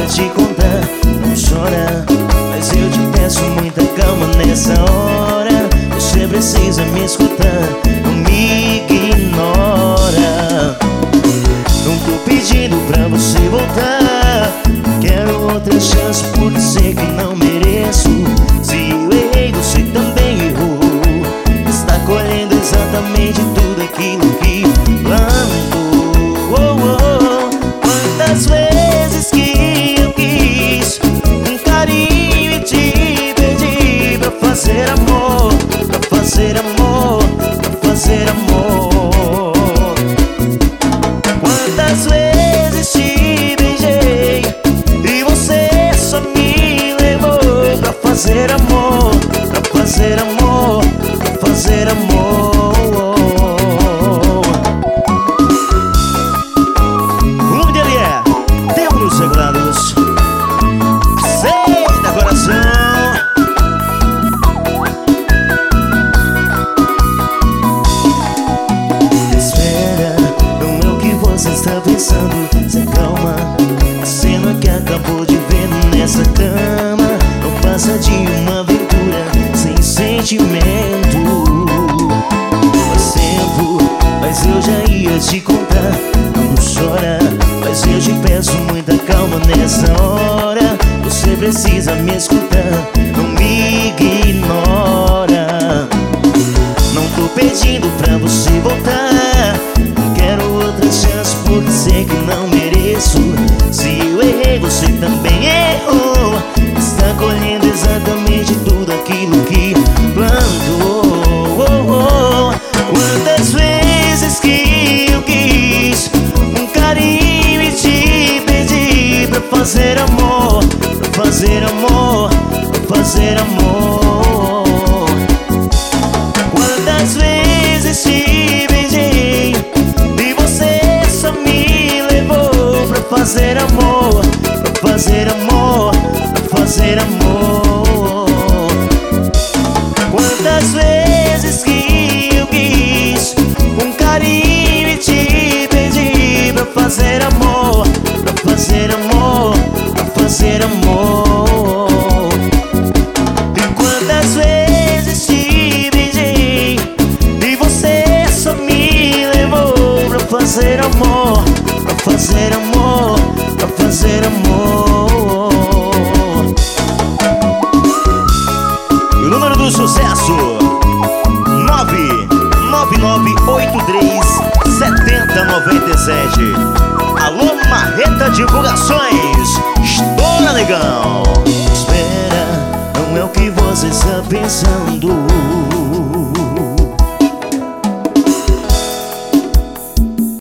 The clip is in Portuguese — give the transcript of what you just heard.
ia te contar. Não chora, mas eu te peço muita calma nessa hora. Você precisa me escutar, não me ignora. Não tô pedindo pra você voltar, quero outra chance porque sei que não mereço. Se eu errei, você também errou. Está colhendo exatamente tudo aquilo que plantou. Quantas vezes que eu quis um carinho e te pedi pra fazer amor, pra fazer amor, pra fazer amor. Quantas vezes te beijei e você só me levou pra fazer amor, pra fazer amor, pra fazer amor. Clube de Elié, temos regulados. Aceita coração. Espera, não é o que você está pensando. Se acalma, a cena que acabou de ver nessa cama não passa de uma aventura sem sentimento. Faz tempo, mas eu já ia te contar. Não chora, mas eu te peço muita calma nessa hora. Você precisa me escutar, não me ignora. Não tô pedindo pra você voltar, quero outra chance porque sei que não mereço. Se eu errei, você também errou. Está colhendo exatamente tudo aquilo que plantou. Quantas vezes que eu quis um carinho e te pedi pra fazer amor, pra fazer amor, pra fazer amor. Quantas vezes te beijei e você só me levou pra fazer amor, pra fazer amor, pra fazer amor. Quantas vezes que eu quis um carinho e te pedi pra fazer amor, pra fazer amor, pra fazer amor. E quantas vezes te beijei e você só me levou pra fazer amor, pra fazer amor, pra fazer amor. E o número do sucesso 999837097. Alô Marreta Divulgações, estoura negão. Espera, não é o que você está pensando.